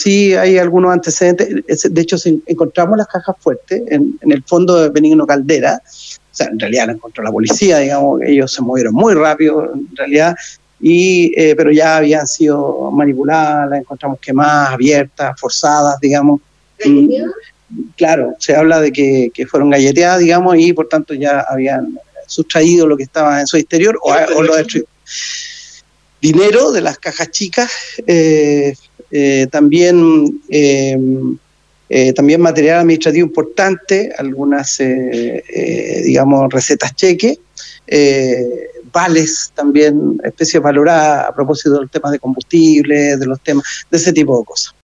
sí hay algunos antecedentes. De hecho, encontramos las cajas fuertes en el fondo de Benigno Caldera. O sea, en realidad la encontró la policía, digamos, ellos se movieron muy rápido, en realidad, pero ya habían sido manipuladas, las encontramos quemadas, abiertas, forzadas, digamos. Claro, se habla de que fueron galleteadas, digamos, y por tanto ya habían sustraído lo que estaba en su exterior o lo destruido. Dinero de las cajas chicas, también material administrativo importante, algunas, digamos, recetas cheque, vales también, especies valoradas a propósito de los temas de combustible, de los temas, de ese tipo de cosas.